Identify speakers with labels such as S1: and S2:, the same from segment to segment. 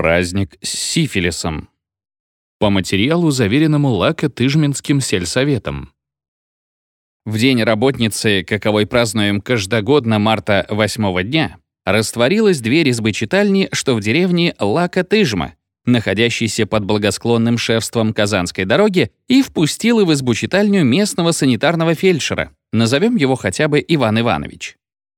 S1: Праздник с сифилисом. По материалу, заверенному Лако-Тыжминским сельсоветом. В день работницы, каковой празднуем каждогодно марта 8-го дня, растворилась дверь избы-читальни, что в деревне Лако-Тыжма, находящейся под благосклонным шефством Казанской дороги, и впустила в избу-читальню местного санитарного фельдшера, назовем его хотя бы Иван Иванович.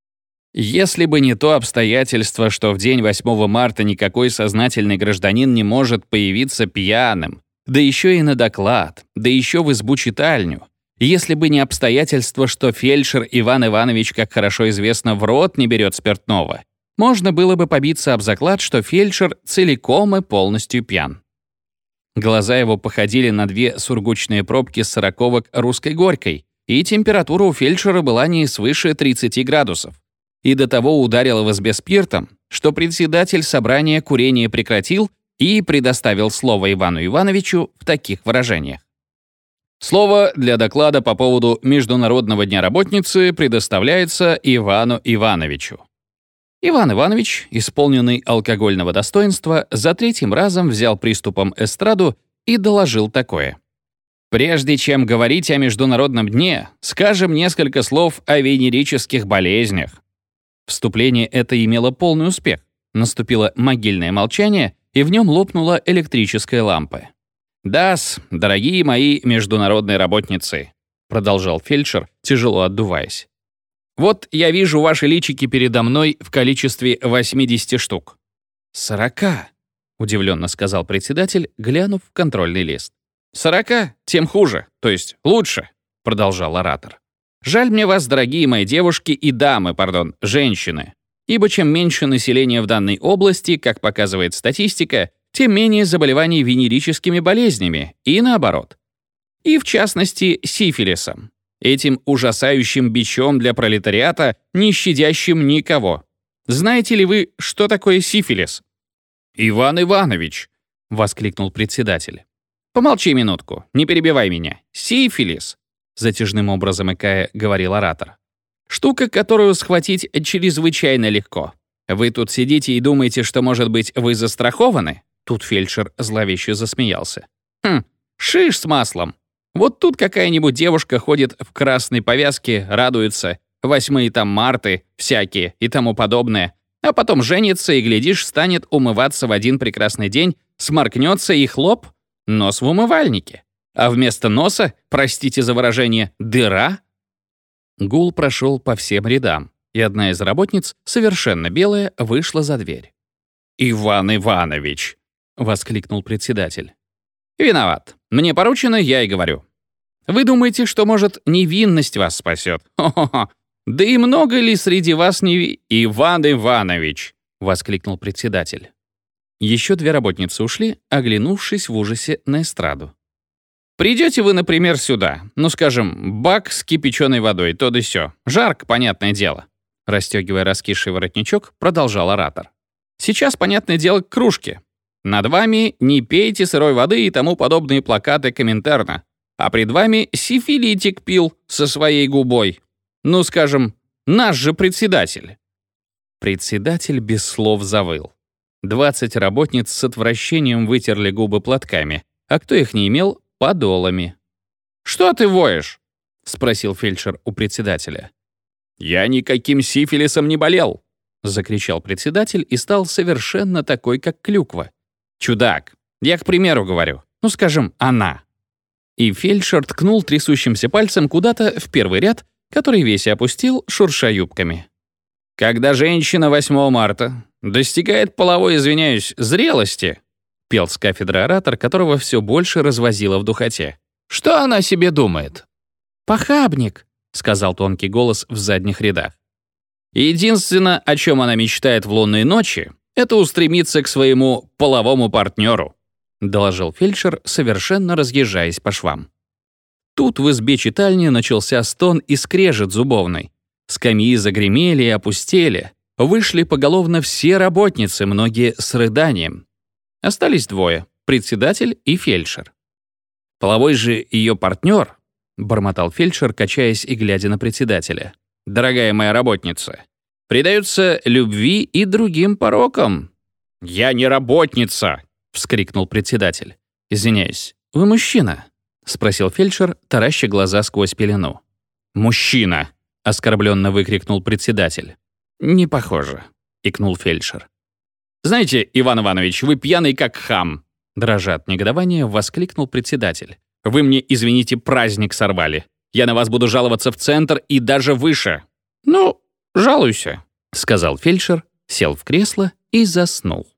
S1: Если бы не то обстоятельство, что в день 8 марта никакой сознательный гражданин не может появиться пьяным, да еще и на доклад, да еще в избу-читальню, если бы не обстоятельство, что фельдшер Иван Иванович, как хорошо известно, в рот не берет спиртного, можно было бы побиться об заклад, что фельдшер целиком и полностью пьян. Глаза его походили на две сургучные пробки с 40-ок русской горькой, и температура у фельдшера была не свыше 30 градусов. И до того ударило в избе спиртом, что председатель собрания курение прекратил и предоставил слово Ивану Ивановичу в таких выражениях. Слово для доклада по поводу Международного дня работницы предоставляется Ивану Ивановичу. Иван Иванович, исполненный алкогольного достоинства, за третьим разом взял приступом эстраду и доложил такое. Прежде чем говорить о Международном дне, скажем несколько слов о венерических болезнях. Вступление это имело полный успех. Наступило могильное молчание, и в нем лопнула электрическая лампа. «Да-с, дорогие мои международные работницы», — продолжал фельдшер, тяжело отдуваясь. «Вот я вижу ваши личики передо мной в количестве 80 штук». 40, удивленно сказал председатель, глянув в контрольный лист. 40, тем хуже, то есть лучше, продолжал оратор. Жаль мне вас, дорогие мои девушки и дамы, женщины. Ибо чем меньше населения в данной области, как показывает статистика, тем менее заболеваний венерическими болезнями, и наоборот. И в частности, сифилисом. Этим ужасающим бичом для пролетариата, не щадящим никого. Знаете ли вы, что такое сифилис? «Иван Иванович!» — воскликнул председатель. «Помолчи минутку, не перебивай меня. Сифилис!» Затяжным образом икая говорил оратор. «Штука, которую схватить чрезвычайно легко. Вы тут сидите и думаете, что, может быть, вы застрахованы?» Тут фельдшер зловеще засмеялся. Шиш с маслом. Вот тут какая-нибудь девушка ходит в красной повязке, радуется, 8 там марты, всякие и тому подобное, а потом женится и, глядишь, станет умываться в один прекрасный день, сморкнется и хлоп, нос в умывальнике. А вместо носа, простите за выражение, дыра. Гул прошел по всем рядам, и одна из работниц, совершенно белая, вышла за дверь. «Иван Иванович!» — воскликнул председатель. «Виноват. Мне поручено, я и говорю. Вы думаете, что, может, невинность вас спасет? Хо-хо-хо. Да и много ли среди вас Иван Иванович!» — воскликнул председатель. Еще две работницы ушли, оглянувшись в ужасе на эстраду. «Придете вы, например, сюда, скажем, бак с кипяченой водой, то да сё. Жарко, понятное дело». Расстегивая раскисший воротничок, продолжал оратор. «Сейчас, понятное дело, к кружке. Над вами «Не пейте сырой воды» и тому подобные плакаты Коминтерна. А пред вами сифилитик пил со своей губой. Скажем, наш же председатель». Председатель без слов завыл. 20 работниц с отвращением вытерли губы платками, а кто их не имел — подолами. «Что ты воешь?» — спросил фельдшер у председателя. «Я никаким сифилисом не болел», — закричал председатель и стал совершенно такой, как клюква. «Чудак, я к примеру говорю, скажем, она». И фельдшер ткнул трясущимся пальцем куда-то в первый ряд, который весь и опустил, шурша юбками. «Когда женщина 8 марта достигает половой, зрелости», — пел с кафедры оратор, которого все больше развозило в духоте. «Что она себе думает?» «Похабник», — сказал тонкий голос в задних рядах. «Единственное, о чем она мечтает в лунные ночи, это устремиться к своему половому партнеру», — доложил фельдшер, совершенно разъезжаясь по швам. Тут в избе-читальни начался стон и скрежет зубовный. Скамьи загремели и опустели. Вышли поголовно все работницы, многие с рыданием. Остались двое — председатель и фельдшер. «Половой же ее партнер», — бормотал фельдшер, качаясь и глядя на председателя. «Дорогая моя работница, предается любви и другим порокам. «Я не работница!» — вскрикнул председатель. «Извиняюсь, вы мужчина?» — спросил фельдшер, тараща глаза сквозь пелену. «Мужчина!» — оскорбленно выкрикнул председатель. «Не похоже», — икнул фельдшер. «Знаете, Иван Иванович, вы пьяный как хам!» Дрожа от негодования, воскликнул председатель. «Вы мне, извините, праздник сорвали. Я на вас буду жаловаться в центр и даже выше». «Ну, жалуйся», — сказал фельдшер, сел в кресло и заснул.